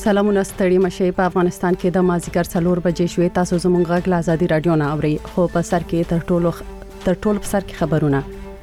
سلامونه ستړي مشه په افغانستان کې د مازیګر 4 بجې شوې تاسو زموږ غږ له آزادي رادیو نه اوري خو په سر کې تر ټولو په سر کې خبرونه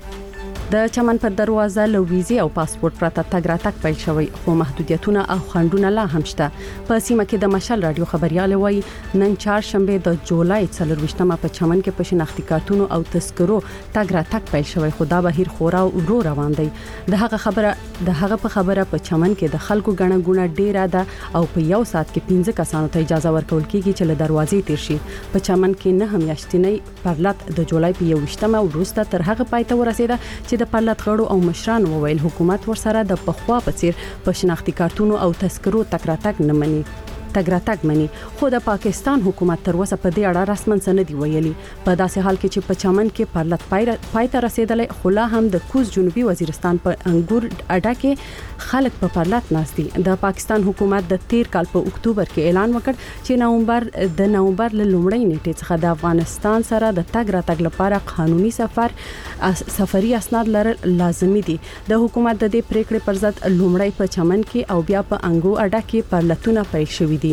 د چمن پر دروازه لویزي او پاسپورت پرته تګ راتګ پیل شوی خو محدودیتونه او خنډونه لا هم شته په سیمه کې د مشال رادیو خبريال وای نن چهارشنبه د جولای 24مه په چمن کې په شناختی کارتونو او تذکرو تګ راتګ پیل شوی خو دا بهیر خورا ورو روان دی د هغه په خبره په چمن کې د خلکو غڼه غونه ډیره ده او په یو سات کې 15 کسانو ته اجازه ورکول کیږي چې له دروازې تیر شي په چمن کې نه هم یاشتنی پرلط د جولای په 21مه وروسته تر هغه پای ته ورسیده چې د پرلط غړو او مشران وویل حکومت ورسره د پخوا په څیر په شناختی کارتونو او تذکرو تکراتک نه مني تګراتګ مني خو د پاکستان حکومت تر اوسه په دې اړه رسمن سند ویلي په داسې حال کې چې په چمن کې پرلط پای ته رسیدلې خلا هم د کوز جنوبي وزیرستان په انګور اډه کې خلک په پرلط ناشتي د پاکستان حکومت د 13 کال په اکتوبر کې اعلان وکړ چې نومبر ل لومړۍ نیټې څخه د افغانستان سره د تګراتګ لپاره قانوني سفري اسناد لرل لازمي دي د حکومت د دې پریکړې پر ضد لومړی په چمن کې او بیا په انګور اډه کې پرلطونه پیل شوي دي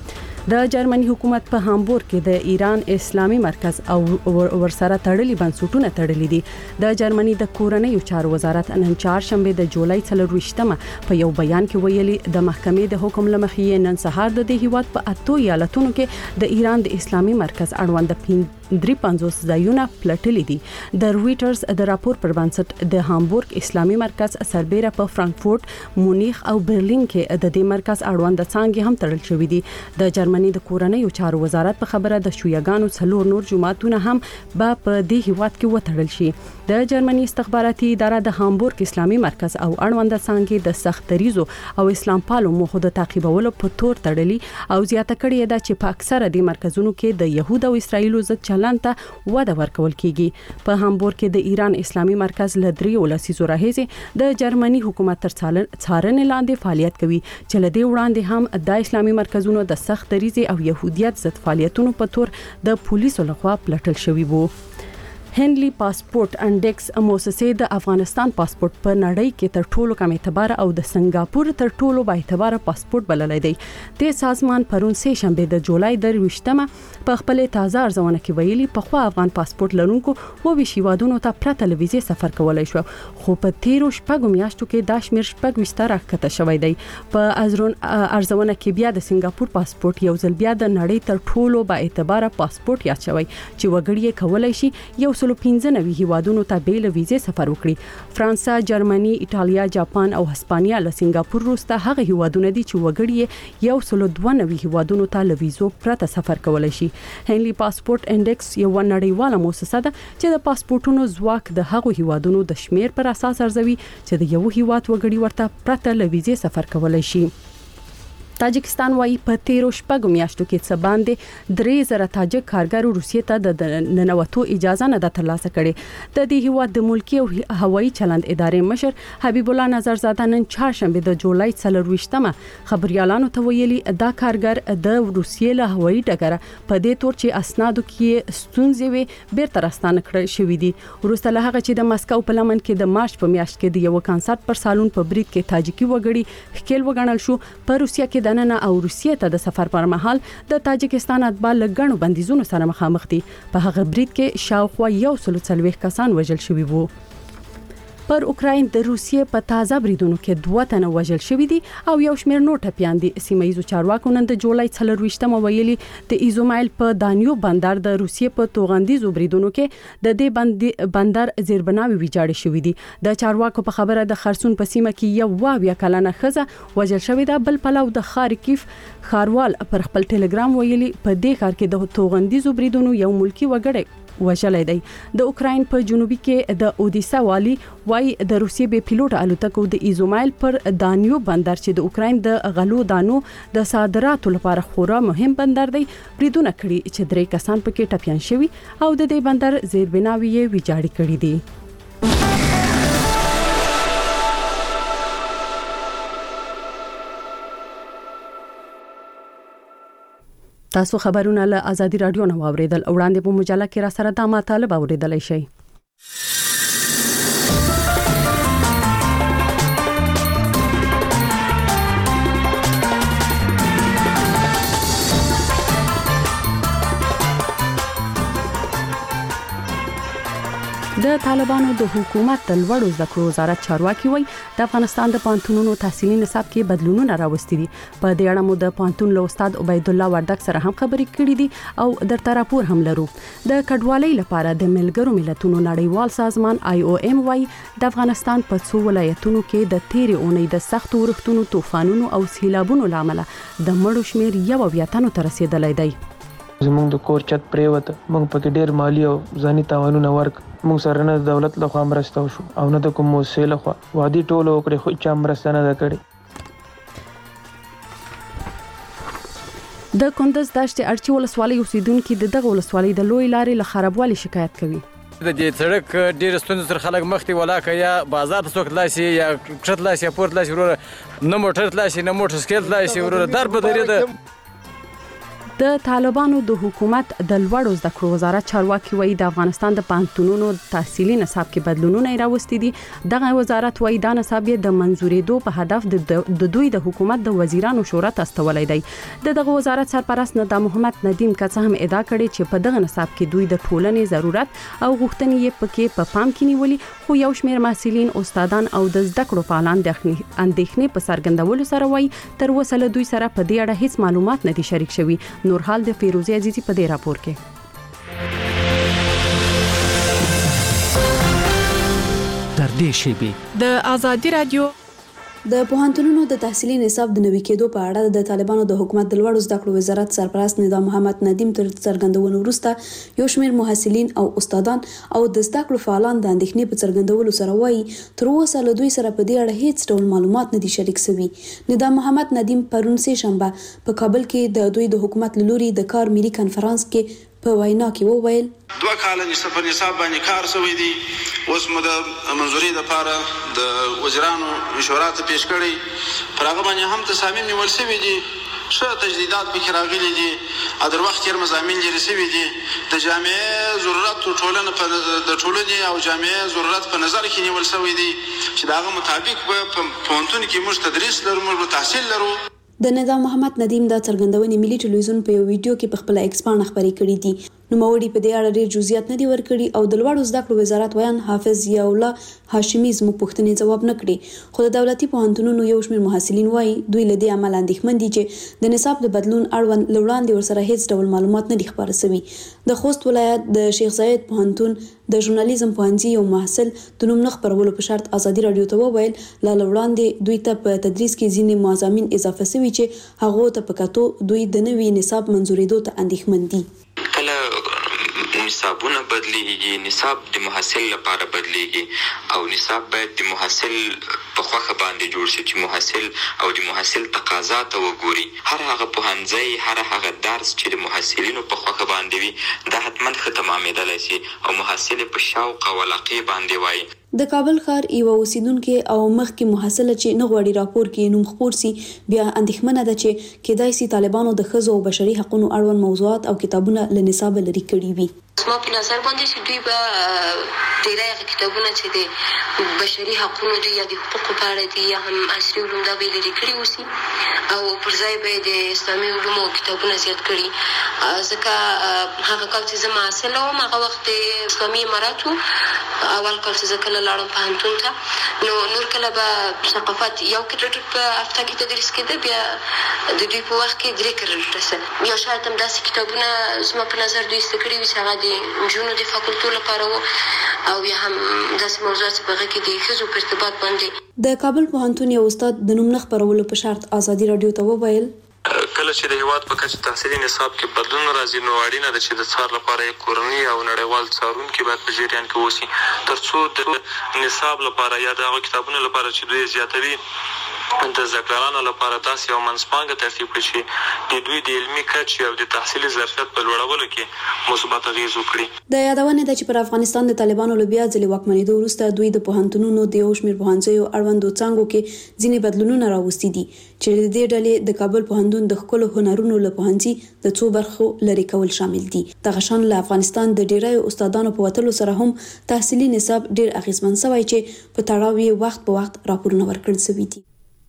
د جرمني حکومت په هامبورګ کې د ایران اسلامي مرکز او ورسره تړلي بنسټونه تړلي دي د جرمني د کورنۍ چارو وزارت نن چهارشنبه د جولای 24مه په یو بیان کې ویلي د محکمې د حکم لمخې نن سهار د دې هیواد په 8 ایالتونو کې د ایران د اسلامي مرکز اړوند 53 ځایونه پلټلي دي د رويټرز د راپور پر بنسټ د هامبورګ اسلامي مرکز سربېره په فرانکفورت مونیخ او برلین کې د دې مرکز اړوند څنګه هم تړل شوې دي د جرمني د کورنۍ چارو وزارت په خبره د شویګانو څلور نور جماعتونه هم په دې هیواد کې وتړل شي د جرمني استخباراتي اداره د هامبورګ اسلامي مرکز او اړوند څنګه د سختریزو او اسلام پالو مخه د تعقیبولو په تور تړلي او زیاته کړې ده چې په اکثره د مرکزونو کې د يهود او اسرایلو ضد ته وده ورکول کیږي په هامبورګ کې د ایران اسلامي مرکز لدري ولسیزو راهیسي د جرمني حکومت تر څارنې لاندې فعالیت کوي چې لدې وړاندې هم د اسلامي مرکزونو د سخت دریزي او يهودیت ضد فعالیتونو په تور د پولیسو لخوا پلټل شوی وو هنلي پاسپورت انډیکس موسسه د افغانستان پاسپورت په نړۍ کې تر ټولو کم اعتبار او د سنگاپور تر ټولو با اعتبار پاسپورت بللی دی د سازمان پرون سه شنبه د جولای 28مه په خپل تازه ارزونه کې ویلي په خو افغان پاسپورت لرونکو و وشیوادونو ته پرته لویزه سفر کولای شو خو په 13 شپږ میاشتو کې د شمیر شپږ وستاره کته شوی دی په ارزونه کې بیا د سنگاپور پاسپورت یو ځل بیا د نړۍ تر ټولو با اعتبار پاسپورت یاد شوی چې وګړي کولای شي یو 15 هیوادونو ته بیل ویزه سفر وکړي فرانسا، جرمني، ایتالیا، جاپان او هسپانیا له سنگاپور وروسته هغه هیوادونه دي چې وګړي یو 12 هیوادونو ته له ویزو پرته سفر کولای شي هنلي پاسپورت انډیکس یو نړیواله موسسه ده چې د پاسپورتونو ځواک د هغه هیوادونو د شمیر پر اساس ارزوي چې د یو هیواد وګړي ورته پرته له ویزه سفر کولای شي تاجکستان وايي په 13 شپږ میاشتو کې څه باندې 3000 تاجک کارګرو روسیې ته د ننوتو اجازه نه ده ترلاسه کړې د دې هیواد د ملکی او هوایي چلند ادارې مشر حبیب الله نظرزاده نن چهارشنبه د جولای 24مه خبريالانو ته ویلي دا کارګر د روسیې له هوایي ډګر په دې تور چې اسنادو کې ستونزې وي بیرته راستانه کړل شوې دي وروسته له هغه چې د مسکو په لمن کې د مارچ په میاشت کې د یو کنسرت پر سالون په برید کې تاجکي وګړي ښکیل وګڼل شو په روسیا کې دننه او روسیې ته د سفر پر مهال د تاجکستان اتباع لګڼو بندیزونو سره مخامخ دي په هغه برید کې شاوخوا 140 کسان وژل شوي وو پر اوکراین د روسیې په تازه بریدونو کې 2 تنه وژل شوي دي او یو شمېر نور ټپيان دي سیمایي چارواکو نن د جولای 24مه ویلي د ایزومایل په دانیو بندر د روسیې په توغندیزو بریدونو کې د دې بندر زیربناوي ویجاړ شوې دي د چارواکو په خبره د خرسون په سیمه کې یو واویا کلنه خزه وژل شوې ده بل پلو د خارکیف خاروال پر خپل ټلګرام ویلي په دې ښار کې د توغندیزو بریدونو یو ملکی وګړی وژلای دی د اوکراین په جنوبي کې د اودیسا والی وای د روسیې به پیلوټ الوتکو د ایزومایل پر دانیو بندر چې د اوکراین د غلو دانو د صادراتو لپاره خورا مهم بندر دی بریدونه کړي چې 3 کسان پکې ټپيان شوي او د دې بندر زیربناوي ویجاړ کړي دي تاسو خبرونه له آزادي رادیو نه واوریدل وړاندې په مجله کې را سره د مطالب اوریدلای شئ د طالبانو د حکومت د لوړو زده کړو وزارت چارواکي وایي د افغانستان د پوهنتونونو تحصیلي نصاب کې بدلونونه راوستي دي. په دې اړه مو د پوهنتون له استاد عبید الله وردګ سره هم خبرې کړې دي او درته راپور هم لرو. د کډوالۍ لپاره د ملګرو ملتونو نړیوال سازمان IOM وایي د افغانستان په څو ولایتونو کې د تیرې اونۍ د سختو ورښتونو، طوفانونو او سیلابونو لامل د مړو شمیر 1 تنو ته رسیدلی دی. زموږ د کور چت پریوته، موږ پکې ډیر مالی او ځاني تاوانونه ورک. موږ سره نه دولت له خوا مرسته وشو او نه د کوم موسسې له خوا. وادي ټولو وکړې خو چا مرسته نه ده کړې. د کندز دشت ارچي ولسوالۍ اوسیدونکو د دغه ولسوالۍ د لوی لارې له خرابوالي شکایت کوي. د دې سړک ډېر ستونزې سره خلک مخ دي، ولاکه یا بازار ته څوک تلای شي یا کښته تلای شي یا پورته تلای شي، وروره نه موټر تلای شي نه موټر سایکل تلای شي، وروره در په درې ده. د طالبانو د حکومت د لوړو زده کړو وزارت چارواکي وایي د افغانستان د پوهنتونونو تحصیلي نصاب کې بدلونونه راوستي دي. دغه وزارت وایي دا نصاب د منځورېدو په هدف د دوی د حکومت د وزیرانو شورا ته استولای دی. دغه وزارت سرپرست ندا محمد ندیم که هم ادعا کړې چې په دغه نصاب کې دوی د ټولنې ضرورت او غوښتنې یې پکې په پام کې نیولي، خو یو شمېر محصلین، استادان او د زده کړو فعالان د اندېښنې په څرګندولو سره وایي تر اوسه له دوی سره په دې اړه هیڅ معلومات نه دي شریک شوي. نور حال د فیروزی عزیزی په دې راپور کې. تر دې شیبې د آزادي رادیو د پوهنتونونو د تحصیلي نصاب د نوي کېدو په اړه د طالبانو د حکومت د لوړو زده کړو وزارت سرپرست ندا محمد ندیم تر څرګندونو وروسته یو شمېر محصلین او استادان او د زده کړو فعالان د اندېښنې په څرګندولو سره وایي تر اوسه له دوی سره په دې اړه هیڅ ډول معلومات نه دي شریک شوي. ندا محمد ندیم پرون سه شنبه په کابل کې د دوی د حکومت لوري د کار ملي کنفرانس کې په وینا کې وویل 2 کال نصاب باندې کار شوی دی. اوس مو د منځوري لپاره د وزیرانو شورا ته پیش کړی، پر هغه باندې هم تصامیم نیول شوي دي، ښه تجدیدات پکې راغلي دي، در وخت تېر مضامین لرې شوي دي. د جامعې ضرورت د ټولنې او جامعې ضرورت په نظر کې نیول شوی دی چې د هغه مطابق په پوهنتون کې موږ تدریس لرو، موږ تحصیل لرو. د ندا محمد ندیم دا څرګندونې ملي ټلویزیون په یو ویډیو کې په خپل ایکس باندې خبرې کړې دي. نوموړي په دې اړه ډېر جزئیات نه دي ورکړي او د لوړو زده کړو وزارت ویان حافظ ضیاء الله هاشمي زموږ پوښتنې ځواب نه کړي، خو د دولتي پوهنتونونو یو شمېر محصلین وایي دوی له دې امله اندېښمن دي چې د نصاب د بدلون اړوند له وړاندې ورسره هیڅ ډول معلومات نه دي خپاره شوي. د خوست ولایت د شیخ زاید پوهنتون د ژورنالیزم پوهنځي یو محصل د نوم نه خپرولو په شرط آزادي رادیو ته وویل له وړاندې دوی ته په تدریس کې ځینې مضامین اضافه شوي چې هغه ته په کتو دوی د نوي نصاب منځورېدو ته اندېښمن دي. نصابونه بدلیږي، نصاب د محصل لپاره بدلیږي او نصاب باید د محصل په خوښه باندې جوړ شي چې محصل او د محصل تقاضا ته وګوري. هر هغه پوهنځی، هر هغه درس چې د محصلینو په خوښه باندې وي دا حتما ښه تمامېدلی شي او محصل په شوق او علاقې باندې وایي. د کابل ښار یو اوسیدونکو او مخکې محصله چې نه غواړي راپور کې نوم خپور سي بیا اندېښمنه ده چې کېدای سي طالبانو د ښځو او بشري حقوقو اړوند موضوعات او کتابونه له نصاب لري کړي وي. زما په نظر باندې چې دوی به ډېری هغه کتابونه چې د بشري حقوقو دي یا د حقوقو په اړه دي یا هم عصري علوم دا به لري کړي وسی او پر ځای به د اسلامي علومو کتابونه زیات کړي، ځکه هغه کال چې زه محصله وم هغه وخت د اسلامي اماراتو اول کال چې زه کله لاړم پوهنتون ته نو نور کله به ثقافت یو کریډټ په هفته کې تدریس کېده، بیا د دوی په وخت کې 3 کریډټه یا شاید هم داسې کتابونه زما په نظر دوی ایسته کړي وي چې هغه د نجونو د فاکولټو لپاره و او یا هم داسې موضوعات چې په هغه کې د ښځو په ارتباط باندې. د کابل پوهنتون یو استاد د نوم نه خپرولو په شرط آزادي رادیو ته وویل کله چې د هیواد په کچه تحصیلي نصاب کې بدلون راځي نو اړینه ده چې د څار لپاره یې کورنۍ او نړیوال څارونکي باید په جریان کې اوسي ترڅو د نصاب لپاره یا د هغو کتابونو لپاره چې دوی زیاتوي د زده کړیالانو لپاره داسې یو منځپانګه ترتیب کړي چې د دوی د علمي کچې او د تحصیلي ظرفیت په لوړولو کې مثبت اغېز وکړي. د یادونې ده چې پر افغانستان د طالبانو له بیا ځلې واکمنېدو وروسته دوی د پوهنتونونو د یو شمېر پوهنځیو اړوندو څانګو کې ځینې بدلونونه راوستي دي چې د دې ډلې د کابل پوهنتون د ښکلو هنرونو له پوهنځي د څو برخو لرې کول شامل دي. دغه شان له افغانستان د ډېرو استادانو په وتلو سره هم تحصیلي نصاب ډېر اغېزمن شوی چې په تړاو یې وخت په وخت راپورونه ورکړل شوي دي.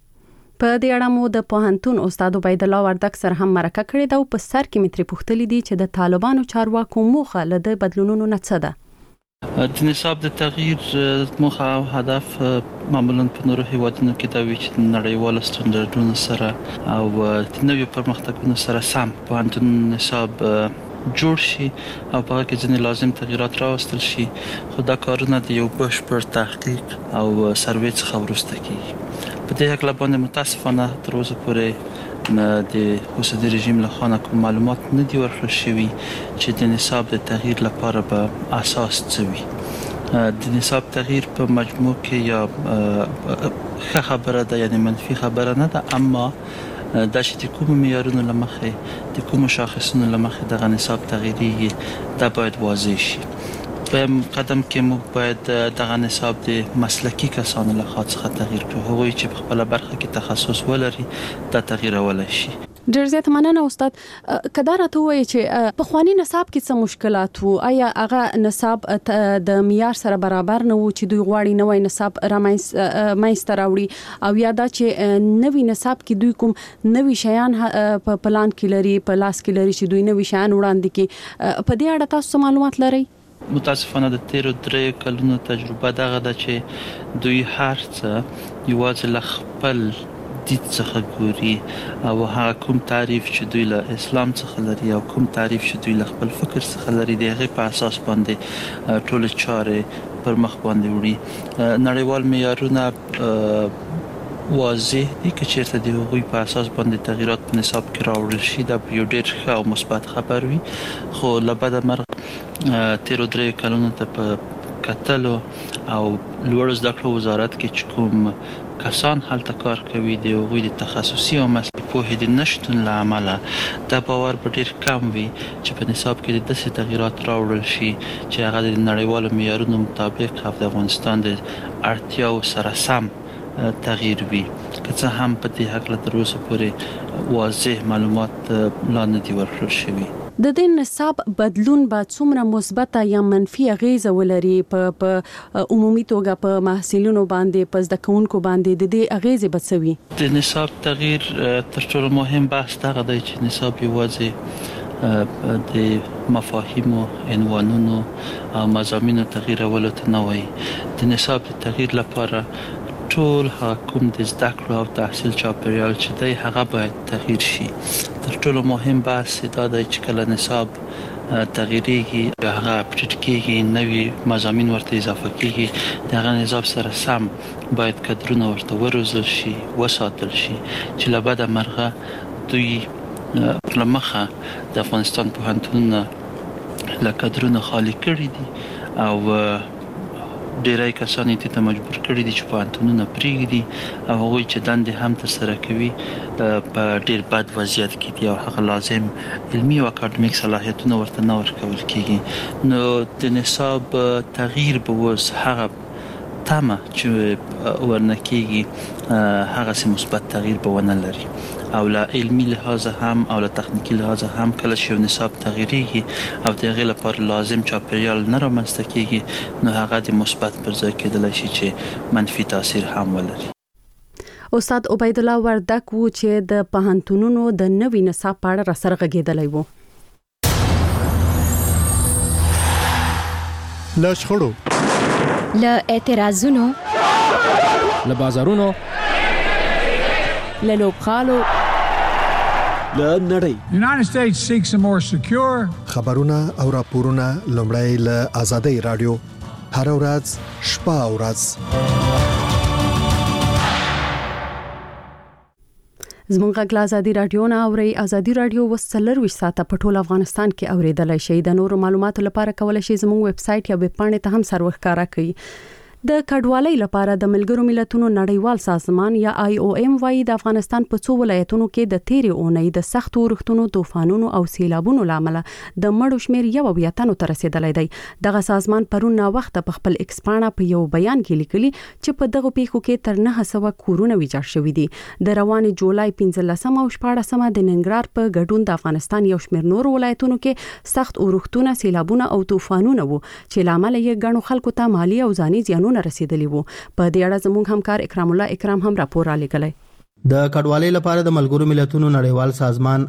په دې اړه مو د پوهنتون استاد عبید الله وردګ سره هم مرکه کړې ده او په سر کې متري پوښتلې دي چې د طالبانو چارواکو موخه له د بدلونونو نه څه ده. د نصاب د تغییر موخه او هدف معمولا په نورو هیوادونو کې دا وی چې نړیوال سټنډرډونو سره او د نویو پرمختګونو سره سم په نصاب جوړ شي او په کې ځینې لازم تغیرات راوستل شي. خو دا کارونه د یو بشپړ تحقیق او سروې څخه وروسته کیږي. په دې حق باندې متاسفانه تر اوسه پورې د اوسنی رژیم له خوا کوم معلومات نه دي ورکړل شوي چې د نصاب د تغییر لپاره به اساس څه وي. د نصاب تغییر په مجموع کې یا ښه خبره ده یعنی منفي خبره نه ده، اما دا چې د کوم معیارونو لمخې د کوم شاخصونو لمخې دغه نصاب تغییري دا باید واضح شي. په قدم کې موږ باید دغه نصاب د مسلکی کسانو له خوا څخه تغییر کړو، هغوی چې په خپل برخه کې تخصص ولري دا تغییرولای شي. ډېر زیات مننه استاد. کدا راته وایي چې په خواني نصاب کې څه مشکلات وو؟ آیا هغه نصاب د معیار سره برابر نه وو چې دوی غواړي نوې نصاب رامنځته راوړي، او یا دا چې نوې نصاب کې دوی کوم نوې شیان په پلان کې لري، په لاس کې لري چې دوی نوې شیان وړاندې کړي؟ په دې اړه تاسو معلومات لرئ؟ متاسفانه د 13 کلونو تجربه دغه ده چې دوی هر څه یوازې له خپل دید څخه ګوري او هغه کوم تعریف چې دوی له اسلام څخه لري او کوم تعریف چې دوی له خپل فکر څخه لري دغه په اساس باندې ټول چارې پر مخ باندې وړي. نړیوال معیارونه واضح دي چې چیرته د هغوی په اساس باندې تغیرات په نصاب کې راوړل شي دا یو ډېر ښه او مثبت خبر وي. خو لبد مرغ 13 کلونو ته په کتلو او لوړ زده کړو وزارت کې چې کوم کسان هلته کار کوي د هغوی د تخصصي او مسلکي پوهې د نشتون له امله دا باور به ډېر کم وي چې په نصاب کې د داسې تغیرات راوړل شي چې هغه د نړیوالو معیارونو مطابق او د افغانستان د اړتیاو سره سم تغییر وي. که څه هم په دې حق له تر اوسه پورې واضح معلومات لا نه دي ورکړل شوي. د دې نصاب بدلون به څومره مثبت یا منفي اغیزه ولري په عمومي توګه په محصلینو باندې، په زده کوونکو باندې د دې اغیزه به څه وي؟ د نصاب تغییر تر ټولو مهم بحث دغه دی چې نصاب یوازې د مفاهیمو، عنوانونو او مضامینو تغییرولو ته نه وایي. د نصاب د تغییر لپاره ټول کوم د زده کړو او تحصیل چاپیریال چې دی هغه باید تغییر شي. تر ټولو مهم بحث دا دی چې کله نصاب تغییریږي هغه اپډیټ کیږي، نوي مضامین ورته اضافه کیږي، دغه نصاب سره سم باید کادرونه ورته وروزل شي، وساتل شي چې له بده مرغه دوی لمخه د افغانستان پوهنتونونه له کادرونه خالی کړي دي او ډیری کسان ته مجبور کړي دي چې پوهنتونونه پرېږدي او هغوی چې دندې هم ترسره کوي په ډیر بد وضعیت کې دي او هغه لازم علمي او اکاډمیک صلاحیتونه ورته نه ورکول کېږي. نو د نصاب تغییر به اوس هغه تمه چې ورنکېږي هغه سي مثبت تغییر به ونه لري او له علمي لحاظ هم او له تخنیکی لحاظ هم کله چې نصاب تغییریږي او دغه لپاره لازم چاپیریال نه رامنځته کېږي نو هغه د مثبت پر ځای کېدلی شي چې منفي تاثیر هم ولري. استاد عبید الله وردک وو چې د پوهنتونونو د نوي نصاب په اړه راسره غږېدلی وو. له شخړو، له اعتراضونو، له بازارونو، له لوبغالو، له نړۍ. United States seeks a more secure. خبرونه او راپورونه لومړی له آزادۍ رادیو هر ورځ شپه او ورځ. زمونږ غږ آزادي رادیو نه اوري. آزادي رادیو وسلر وش ساته په ټول افغانستان کې اوریدلای شي. د نورو معلوماتو لپاره کولای شي زموږ ویب سټ یا ویب پاڼه ته هم سر وښکارا کړئ. د کډوالۍ لپاره د ملګرو ملتونو نړیوال سازمان یا IOM وايي د افغانستان په څو ولایتونو کې د تیرې اونۍ د سختو اورښتونو، طوفانونو او سیلابونو لامل د مړو شمیر 1 ته رسیدلی دی. دغه سازمان پرون نا وخت په خپل ایکس پاڼه په یو بیان کې لیکلي چې په دغه پیښو کې تر 900 کورونه ویجاړ شوي دي. د روان جولای 15 او 14 د ننګرهار په ګډون د افغانستان یو شمیر نور ولایتونو کې سخت اورښتونه، سیلابونه او طوفانونه وو چې لامل یې ګڼو خلکو ته مالی او ځاني زیانونه رسیدلی وو. په دې اړه زموږ همکار اکرام الله اکرام هم راپور را لګلای. د کډوالۍ لپاره د ملګرو ملتونو نړیوال سازمان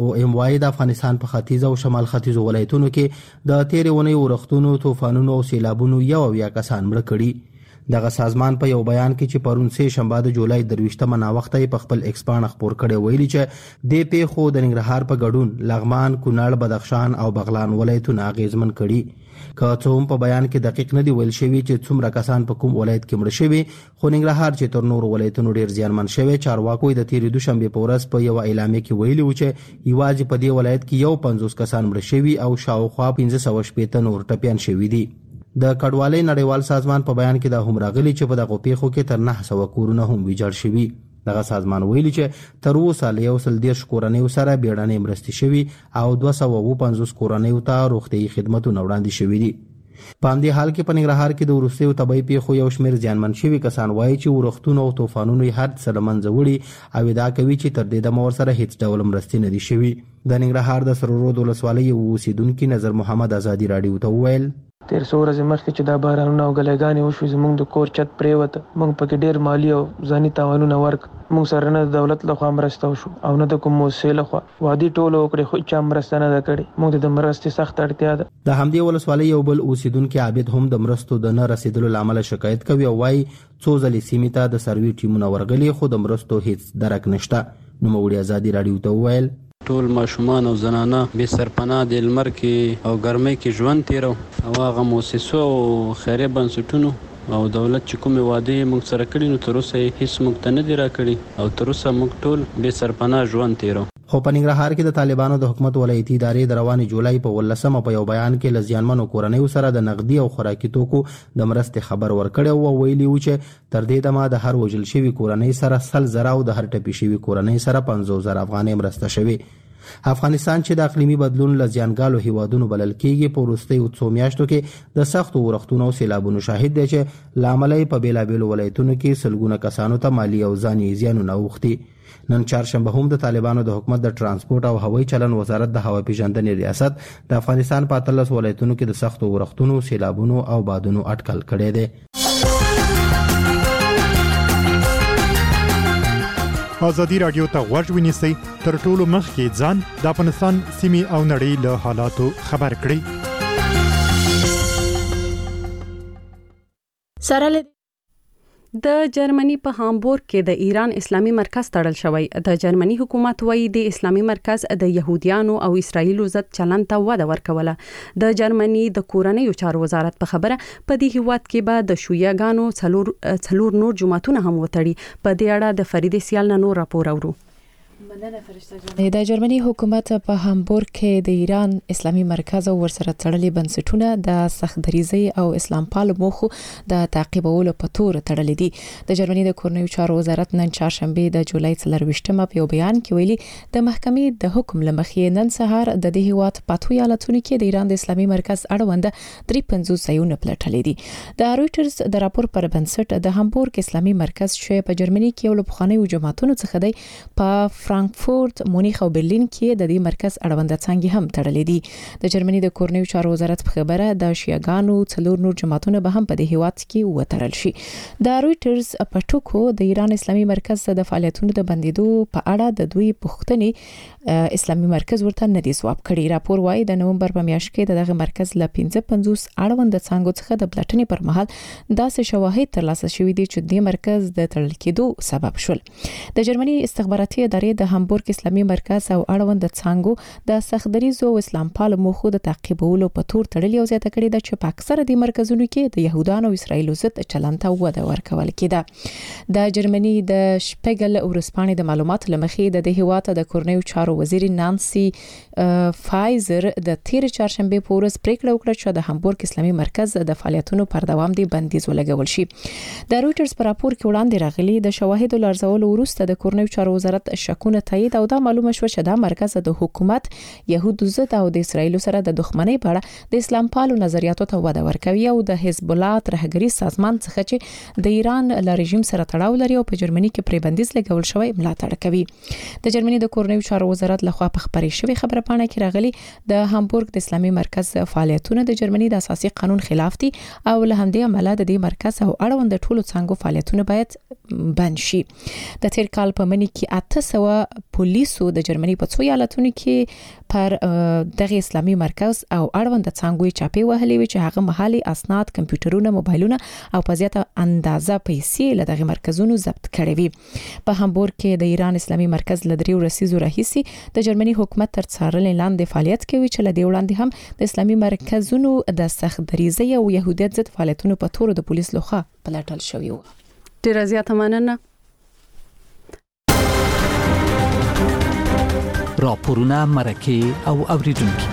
IOM د افغانستان په ختیځ او شمال ختیځ ولایتونو کې د تیرې ونې ورښتونو، طوفانونو او سیلابونو 1 کسان مړه کړي. دغه سازمان په یو بیان کې چې پرون سه شنبه د جولای 23 ناوخته په خپل ایکس باندې خبر کړي ویلي چې د پیښو د ننګرهار په ګډون لغمان، کونړ، بدخشان او بغلان ولایتونه اغیزمن کړي. که څه هم په بیان کې دقیق نه دی ویل شوی چې څومره کسان په کوم ولایت کې مړه شوي، خو ننګرهار چې تر نورو ولایتونو ډیر زیانمن شوی، چارواکو د تیرې دوشنبه په ورځ په یو اعلامیه کې ویلي و چې یوازې په دې ولایت کې 50 کسان مړه شوي او شاوخوا 1580 نور ټپيان شوي دي. د کډوالۍ نړیوال سازمان په بیان کې دا هم راغلي چې په دغه پیښو کې تر 900 کورونه هم ویجاړ شوي. دغه سازمان ویلي چې تر اوسه له 130 کورنیو سره بیړنۍ مرستې شوي او 250 کورنیو ته روغتیايي خدماتونه وړاندې شوي دي. په همدې حال کې په ننګرهار کې د وروستیو طبیعي پیښو یو شمېر زیانمن شوي کسان وایي چې ورښتونو او طوفانونو یې هر څه له منځه وړي او ادعا کوي چې تر دې دمه ورسره هیڅ ډول مرستې نه دي شوي. د ننګرهار د سرورود ولسوالۍ یو اوسیدونکي نظر محمد ازادي راډیو ته وویل تیر څو ورځې مخکې چې دا بارانونه او ګلایګانې وشوې زموږ د کور چت پرېوته، موږ پکې ډېر مالي او ځاني تاوانونه ورک. موږ سره نه د دولت لخوا مرسته وشو او نه د کوم موسسې لخوا. وعدې ټوله وکړې خو چا مرسته نه ده کړې. موږ ته د مرستې سخت اړتیا ده. د همدې ولسوالۍ یو بل اوسیدونکي عابد هم د مرستو د نه رسیدلو له امله شکایت کوي او وایي څو ځلې سیمې ته د سروي ټیمونه ورغلي خو د مرستو هیڅ درک نشته. نوموړي ازادي راډیو ته وویل ټول ماشومان او زنانه به سرپناه د لمر کې او ګرمۍ کې ژوند تیرو او هغه مؤسسو او خیریه بنسټونو او دولت چې کومې وعدې موږ سره کړي نو تر اوسه هیڅ موږ ته نه دي راکړي او تر اوسه موږ ټول به سرپناه ژوند تیرو. خو په ننګرهار کې د طالبانو د حکومت ولایتي ادارې د روانې جولای په 18 په یو بیان کې له زیانمنو کورنیو سره د نقدي او خوراکي توکو د مرستې خبر ورکړی او ویلي و چې تر دې دمه د هر وژل شوي کورنۍ سره 100,000 او د هر ټپي شوي کورنۍ سره 50,000 افغانۍ مرسته شوي. افغانستان چې د اقلیمي بدلون له زیانګالو هیوادونو بلل کېږي په وروستیو څو میاشتو کې د سختو ورښتونو او سیلابونو شاهد دی چې له امله په بیلابیلو ولایتونو کې سلګونه کسانو ته مالي او ځاني زیانونه اوښتي. نن چهارشنبه هم د طالبانو د حکومت د ترانسپورت او هوایي چلن وزارت د هوا پیژندنې ریاست د افغانستان په 13 ولایتونو کې د سختو ورښتونو، سیلابونو او بادونو اټکل کړی دی. ازادي راډیو ته غوږ ونیسئ تر ټولو مخکې ځان د افغانستان سیمې او نړۍ له حالاتو خبر کړئ. سره د جرمني په هامبورګ کې د ایران اسلامي مرکز تړل شوی. د جرمني حکومت وایي د اسلامي مرکز د يهوديانو او اسرایلو ضد چلن ته وده ورکوله. د جرمني د کورنیو چارو وزارت په خبره په دې هیواد کې به د شویاګانو څلور نور جماعتونه هم وتړي. په دې اړه د فرید سیال نور راپور اورو. د جرمني حکومت په هامبورګ کې د ایران اسلامي مرکز او ورسره تړلې بنسټونه د سختدریزي او اسلام پال موخو د تعقیبولو په تور تړلې دي. د جرمني د کورنیو چارو وزارت نن چهارشنبه د جولای 24 په یو بیان کې ویلي د محکمې د حکم لمخې نن سهار د دې هیواد په توي حالتونو کې د ایران د اسلامي مرکز اړوند 53 ځایونه پلټلې دي. د رويټرز د راپور پر بنسټ د هامبورګ اسلامي مرکز چې په جرمني کې یو له پخوانیو جماعتونو څخه دی په فرانکفورت، مونیخ او برلین کې د دې مرکز اړوند څنګه هم تړلې دي. د جرمني د کورنیو چارو وزارت په خبره د شیعاګانو څلور نور جماعتونه به هم په دې هیواد کې وتړل شي. د رويټرز په ټکو د ایران اسلامي مرکز د فعالیتونو د بندیدو په اړه د دوی پوښتنې اسلامي مرکز ورته نه دی ځواب کړی. راپور وايي د نومبر په میاشت کې دغه مرکز له 55 اړوند څنګه څخه د پلټنې پر مهال داسې شواهد ترلاسه شوي دي چې د مرکز د تړل کېدو سبب شول. د جرمني استخباراتي ادارې د هامبورګ اسلامي مرکز او اړوند څنګه د سختدریزو او اسلام پال موخو د تعقیبولو په تور تړلې او زیاته کړې ده چې په اکثره د مرکزونو کې د يهودانو او اسرایلو ضد چلن ته وده ورکول کېده. د جرمني د شپګل ورسپانې د معلوماتو لمخې د هیواد د کورنیو چارو وزیر نانسي فایزر د تیر چهارشنبه په ورځ پریکړه وکړه چې د هامبورګ اسلامي مرکز د فعالیتونو پر دوام دی بندیز ولګول شي. د رويټرز په راپور کې وړاندې راغلي د شواهدو لارزولو وروسته د کورنیو چارو وزارت شکونه ادعاګونه تایید او دا معلومه شو چې دا مرکز د حکومت يهودو ضد او د اسرایل سره د دښمنۍ په اړه د اسلام پالو نظریاتو ته وده ورکوي او د حزب الله ترهګری سازمان څخه چې د ایران له رژیم سره تړاو لري او په جرمني کې پرې بندیز لګول شوی ملاتړ کوي. د جرمني د کورنیو چارو وزارت لخوا په خبرې شوی خبره پاڼه کې راغلي د هامبورګ د اسلامي مرکز فعالیتونه د جرمني د اساسي قانون خلاف دي او له همدې امله د دې مرکز او اړوند ټولو څنګه فعالیتونه باید بند شي. د تیر کال په مني کې 800 پولیسو د جرمني په څو ایالتونو کې پر دغه اسلامي مرکز او اړوند څنګه چاپی وهلي وي چې هغه محلي اسناد کمپیوټرونه موبایلونه او په زیاته اندازه پیسې له دغه مرکزونو ضبط کړي وي. په هامبورګ کې د ایران اسلامي مرکز لدریو رسیزو راهیسي د جرمني حکومت تر څارنې لاندې فعالیت کوي چې لدې وړاندې هم د اسلامي مرکزونو د سختدریزۍ او يهودیت ضد فعالیتونو په تور د پولیس لخوا پلټل شوی و. ډیره زیاته مننه. راپورونه مرکه او اوریدونکو.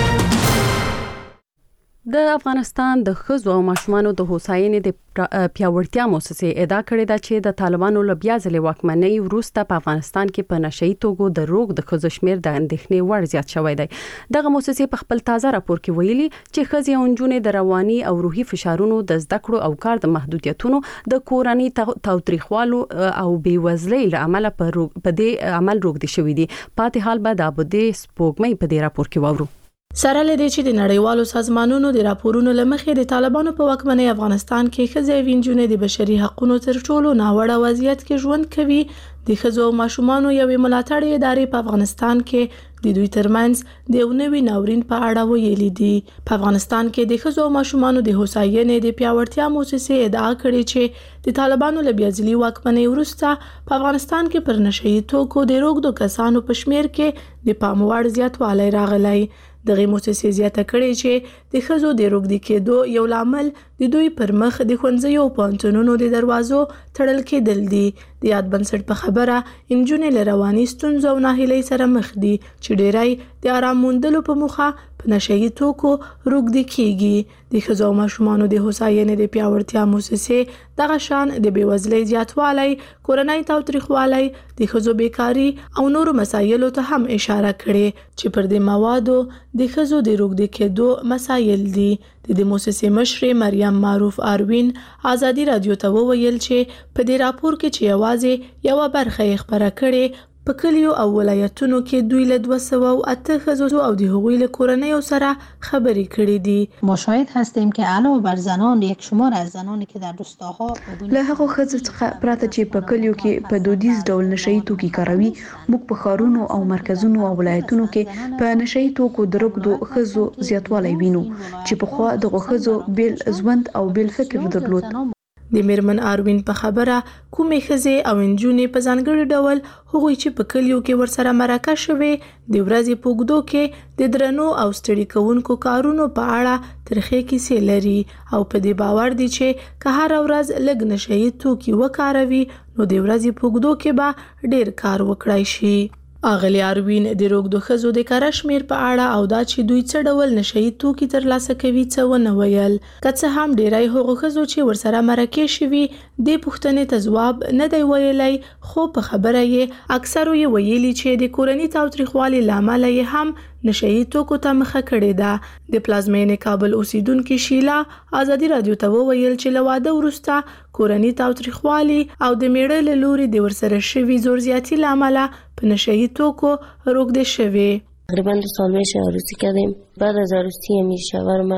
د افغانستان د ښځو او ماشومانو د هوساینې د پیاوړتیا مؤسسې ادعا کړې ده چې د طالبانو له بیا ځلې واکمنۍ وروسته په افغانستان کې په نشئی توګه د روغ د ښځو شمیر د اندېښنې وړ زیات شوی دی. دغه مؤسسې په خپل تازه راپور کې ویلي چې ښځې او نجونې د رواني او روحي فشارونو د زده کړو او کار د محدودیتونو د کورنۍ تاوتریخوالو او بیوزلۍ له امله په دې عمل روغدي شوی دي. پاتې حال به د ابودي سپوږمۍ په دې راپور کې وورو. سره لدې چې د نړیوالو سازمانونو د راپورونو لمخې د طالبانو په واکمنۍ افغانستان کې ښځې او نجونې د بشري حقوقو تر ټولو ناوړه وضعیت کې ژوند کوي، د ښځو او ماشومانو یوې ملاتړ ادارې په افغانستان کې د دوی ترمنځ د یو نوي ناورین په اړه ویلي دي. په افغانستان کې د ښځو او ماشومانو د هوساینې د پیاوړتیا مؤسسې ادعا کړې چې د طالبانو له بیا ځلې واکمنۍ وروسته په افغانستان کې پر نشئی توکو د روغدو کسانو په شمیر کې د پام وړ زیاتوالی راغلی. دغه مؤسسې زیاته کړې چې د ښځو د روغدي کېدو یو لامل د دوی پر مخ د ښوونځیو او پوهنتونونو د دروازو تړل کېدل دي. د یاد بنسټ په خبره نجونې له رواني ستونزو او ناهیلۍ سره مخ دي چې ډېری د آرام موندلو په موخه په نشئی توکو روغدي کېږي. د ښځو او ماشومانو د هوساینې د پیاوړتیا مؤسسې دغه شان د بیوزلۍ زیاتوالی، کورنۍ تاوتریخوالی، د ښځو بیکاري او نورو مسایلو ته هم اشاره کړې چې پر دې موادو د ښځو د روغدي کېدو مسایل دي. د دې مؤسسې مشرې مریم معروف اروین آزادي رادیو ته وویل چې په دې راپور کې چې یوازې یو برخه یې خبره کړې په کلیو او ولایتونو کې دوی له 208 ښځو او د هغوی له کورنیو سره خبرې کړې دي. ما شاهد هستیم که علاوه بر زنان یک شمار از زنانی که در روستاها له هغو ښځو څخه پرته چې په کلیو کې په دودیز ډول نشئی توکي کاروي، موږ په ښارونو او مرکزونو او ولایتونو کې په نشئی توکو د روغدو ښځو زیاتوالی وینو چې پخوا دغه ښځو بیل ژوند او بیل فکر درلود. د میرمن اروین په خبره کومې ښځې او نجونې په ځانګړي ډول هغوی چې په کلیو کې ورسره مرکه شوې د ورځې په اوږدو کې د درنو او ستړي کوونکو کارونو په اړه ترخې کیسې لري او په دې باور دي چې که هر ورځ لږ نشئی توکي وکاروي نو د ورځې په اوږدو کې به ډیر کار وکړای شي. اغلی اروین د روغدو ښځو د کار شمیر په اړه او دا چې دوی څه ډول نشئی توکي ترلاسه کوي څه ونه ویل. که څه هم ډیری هغو ښځو چې ورسره مرکه شوي د پوښتنې ته ځواب نه دی ویلی، خو په خبره یې اکثرو یې ویلي چې د کورنۍ تاوتریخوالي له امله یې هم نشئی توکو ته مخه کړې ده. د پلازمینې کابل اوسیدونکې شیلا آزادي رادیو ته وویل چې له واده وروسته کورنۍ تاوتریخوالي او د میړه له لوري د ورسره شوي زور زیاتي له امله په نشئی توکو روغدي شوي. تقریبا 2 سال میشه عروسی کردیم. بعد از عروسی میشه ورما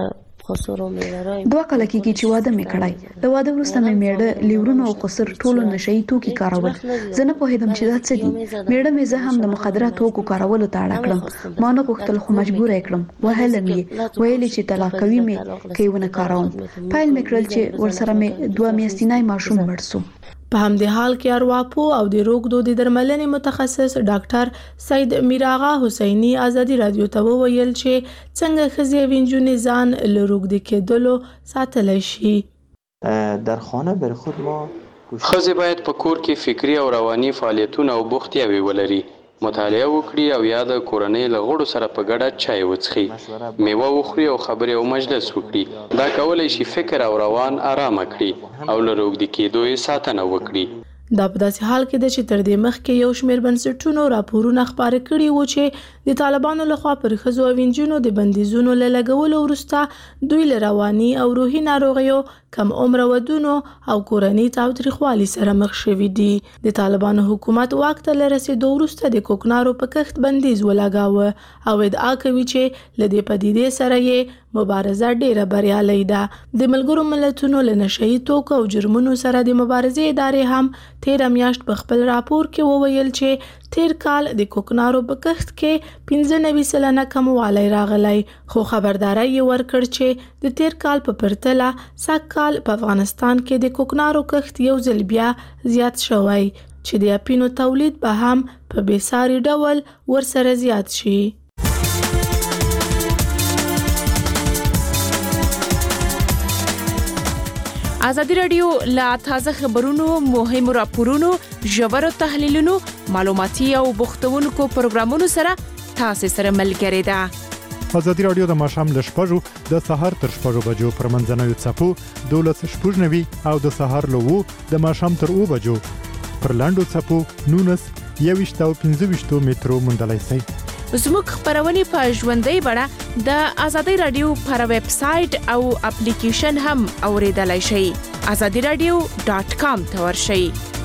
2 کال کېږي چې واده مې کړی. د واده وروسته مې میړه لیورونه او قصر ټولو نشئی توکي کارول. زه نه پوهېدم چې دا څه دي. میړه مې زه هم د مخدره توکو کارولو ته اړ کړم. ما نه غوښتل خو مجبور یې کړم. وهلم یې، ویلې چې طلاق کوي مې که یې ونه کاروم. پایل مې کړل چې ورسره مې 2 میاشتنی ماشوم مړ شو. په همدې حال کې ارواپو او د روغدو د درملنې متخصص ډاکټر سید میراغا حسینی آزادي رادیو ته وویل چې څنګه ښځې او نجونې ځان له روغدي کېدلو ساتلی شي. در خانه بر خود ما ښځې باید په کور کې فکری او رواني فعالیتونه او بوختیاوې ولري، مطالعه وکړي او یا د کورنۍ له غړو سره په ګډه چای وڅښي، میوه وخوري او خبرې او مجلس وکړي. دا کولی شي فکر او روان آرامه کړي او له روغدي کېدو یې ساتنه وکړي. دا په داسې حال کې ده چې تر دې مخکې یو شمېر بنسټونو راپورونه خپاره کړي وو چې د طالبانو لخوا پر ښځو او نجونو د بندیزونو له لګولو وروسته دوی له رواني او روحي ناروغیو، کم عمره ودونو او کورنۍ تاوتریخوالي سره مخ شوي دي. د طالبانو حکومت واک ته له رسېدو وروسته د کوکنارو په کښت بندیز ولګاوه او ادعا کوي چې له دې پدیدې سره یې مبارزه ډیره بریالۍ ده. د ملګرو ملتونو له نشهیي توکو او جرمونو سره د مبارزې ادارې هم تیره میاشت په خپل راپور کې وویل چې تیر کال د کوکنارو په کښت کې 95% کموالی راغلی، خو خبرداری یې ورکړ چې د تیر کال په پرتله سږ کال په افغانستان کې د کوکنارو کښت یو ځل بیا زیات شوی چې د اپینو تولید به هم په بېساري ډول ورسره زیات شي. ازادي راډیو لا تازه خبرونو، مهمو راپورونو، ژورو تحلیلونو، معلوماتي او بوختونکو پروګرامونو سره تاسو سره ملګری ده. ازادي راډیو د ماښام له 6 د سهار تر 6 بجو پر منځنوي څپو 12:90 او د سهار له 2 د ماښام تر 2 بجو پر لاندو څپو 19 او 15 مترو موندلای شئ. زموږ خبرونه په ژوندۍ بڼه د ازادي راډیو پر ویب سټ او اپلیکیشن هم اوریدلای شئ. azadiradio.com ته ورشئ.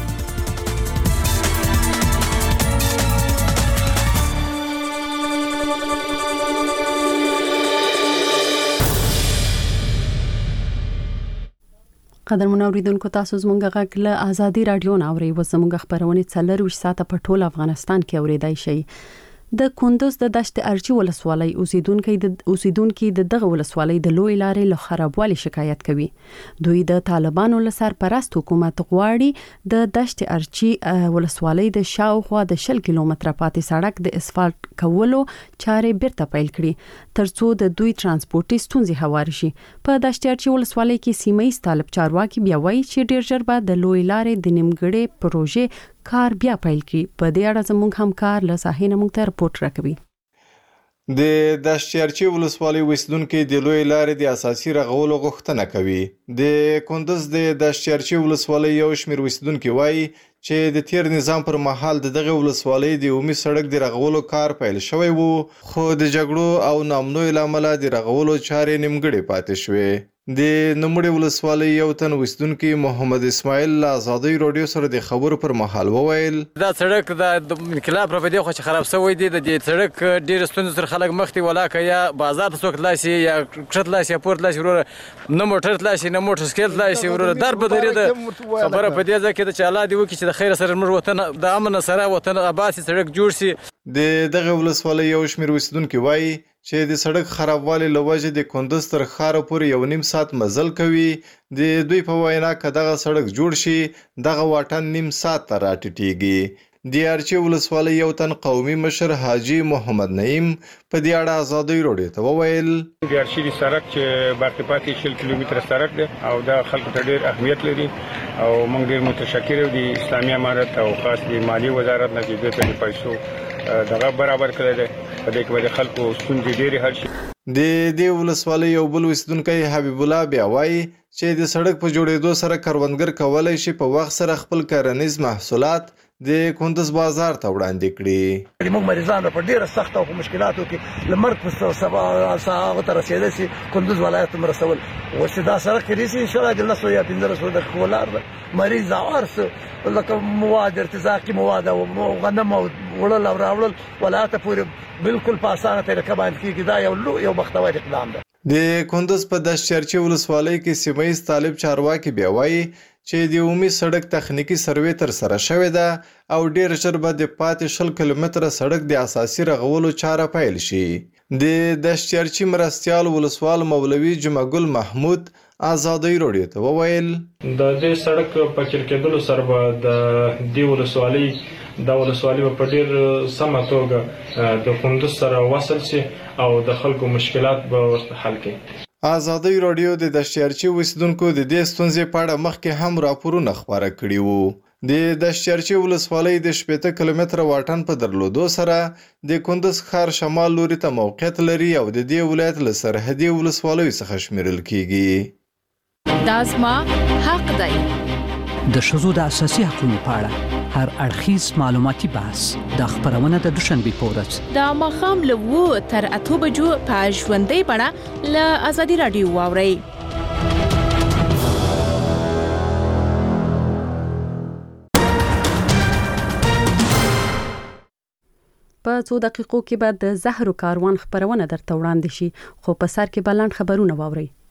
قدرمن اوریدونکو، تاسو زموږ غږ له ازادي راډیو نه اورئ. زموږ خبرونه 24 ساعته په ټول افغانستان کې اوریدای شئ. د کندوز د دشت ارچی ولسوالۍ اوسیدونکو د دغه ولسوالۍ د لوی لارې له خرابوالي شکایت کوي. دوی د طالبانو له سرپرست حکومت غواړي د دشت ارچی ولسوالۍ د شاوخوا د 10 کیلومتره پاتې سړک د اسفالټ کولو چارې بیرته پیل کړي ترڅو د دوی ترانسپورتي ستونزې هوار شي. په دشت ارچی ولسوالۍ کې سیمه ایز طالب چارواکي بیا وایي چې ډیر ژر به د لوی لارې د نیمګړې پروژې کار بیا پیل کړي. په دې اړه زموږ همکار له ساحې موږ ته رپورټ راکوي. د دشتیارچی ولسوالۍ اوسیدونکو د لوی لارې د اساسي رغولو غوښتنه کوي. د کندوز د دشتیارچی ولسوالۍ یو شمېر اوسیدونکو وایي چې د تیر نظام پر مهال د دغه ولسوالۍ د عمومي سړک د رغولو کار پیل شوی وو، خو د جګړو او نامنوي لامل د رغولو چارې نیمګړې پاتې شوې. د نوموړي ولسوالۍ یو تن اوسیدونکي محمد اسماعیل له ازادي راډیو سره د خبرو پر مهال وویل دا سړک د انقلاب پر دې خو چې خراب شوی دی. د دې سړک ډیر ستونزې سره خلک مخ ته ولاکه یا بازار ته څوک تلاسي یا کښت لاسي یا پورت لاسي ورور نه موټر تلاسي نه موټر سکیل تلاسي ورور در په درې د خبره په دې ځکه چې الله دې وکړي چې د خیر سره موږ وطن د امن سره وطن آباد سړک جوړ شي. د دغه ولسوالۍ یو شمېر اوسیدونکي وایي چې د سړک خرابوالي له وجې د کندوز تر ښاره پورې 1.5 ساعت مزل کوي. د دوی په وینا که دغه سړک جوړ شي دغه واټن 1.5 ساعت ته راټیټیږي. د ارچی ولسوالۍ یو تن قومي مشر حاجی محمد نعیم په دې اړه ازادي راډیو ته وویل د ارچی سړک چې باقي پاتې 6 کیلومتره سړک دی او دا خلکو ته ډېر اهمیت لري او موږ ډېر متشکر یو د اسلامي امارت او خاص د مالی وزارت نه چې د پیسو دغه برابر کړی دی. په دې کې د خلکو ستونزې ډېرې حل شي. د دې ولسوالۍ یو بل اوسیدونکی حبیب الله بیا وایي چې د سړک په جوړېدو سره کروندګر کولی شي په وخت سره خپل کرنیز محصولات د کندوز بازار ته وړاندې کړي. موږ مریضان په ډیره سخت او مشکلاتو کې لمرګ په سبا ساعت رسیدل شي کندوز ولایت مرسول وسه دا سره کې ان شاء الله د نسو یا 1500 د کولار مریض ارس لکه مواد ارتزاقي مواد او غنم او وړل او راوړل ولایت پورې بالکل په اسانه طریقه باندې کېږي. دا یو بختور اقدام ده. د کندوز په دشتچرچی ولسوالۍ کې سیمه ایز طالب چارواکي بیا وایي چې د عمومي سړک تخنیکی سروې تر سره شوې ده او ډیر ژر به د پاتې 10 کیلومتره سړک د اساسي رغولو چاره پیل شي. د دشتچرچی مرستیال ولسوال مولوي جمعګل محمود ازادي راډیو ته وویل د دې سړک په چلکېدلو سره به د دې ولسوالۍ په ډیر سمه توګه د کندوز سره وصل شي او د خلکو مشکلات به ورته حل کړي. ازادي راډیو د دشتچرچی اوسیدونکو د دې ستونزې په اړه مخکې هم راپورونه خپاره کړي وو. د دشتچرچی ولسوالۍ د 18 کیلومتره واټن په درلودو سره د کندوز ښار شمال لوري ته موقعیت لري او د دې ولایت له سرحدي ولسوالیو څخه شمیرل کیږي. دا زما حق دی. د ښځو د اساسي حقوقو په اړه هر اړخیز معلوماتي بحث د خبرونه د دوشنبه په ورځ د ماښام له 2 تر 8 بجو په ژوندۍ بڼه له ازادي رادیو واورئ. په 2 دقیقو کې بعد د زهرو کاروان خبرونه درته وړاندې شي، خو په سر کې بلند خبرونه واورئ.